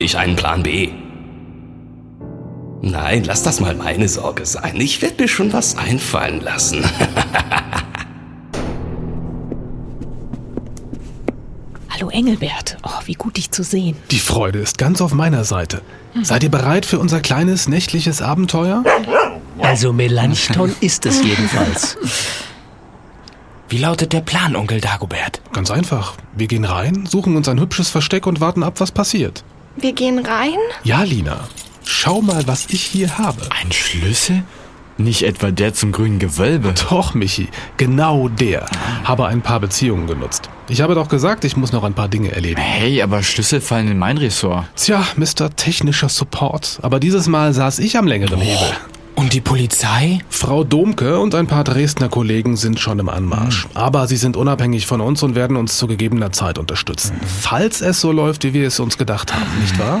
Ich einen Plan B. Nein, lass das mal meine Sorge sein. Ich werde mir schon was einfallen lassen. Hallo Engelbert, wie gut dich zu sehen. Die Freude ist ganz auf meiner Seite. Seid ihr bereit für unser kleines nächtliches Abenteuer? Also Melanchthon ist es jedenfalls. Wie lautet der Plan, Onkel Dagobert? Ganz einfach. Wir gehen rein, suchen uns ein hübsches Versteck und warten ab, was passiert. Wir gehen rein? Ja, Lina. Schau mal, was ich hier habe. Ein Schlüssel? Nicht etwa der zum grünen Gewölbe? Doch, Michi, genau der. Habe ein paar Beziehungen genutzt. Ich habe doch gesagt, ich muss noch ein paar Dinge erledigen. Hey, aber Schlüssel fallen in mein Ressort. Tja, Mr. Technischer Support. Aber dieses Mal saß ich am längeren Hebel. Und die Polizei? Frau Domke und ein paar Dresdner Kollegen sind schon im Anmarsch. Aber sie sind unabhängig von uns und werden uns zu gegebener Zeit unterstützen. Falls es so läuft, wie wir es uns gedacht haben, nicht wahr?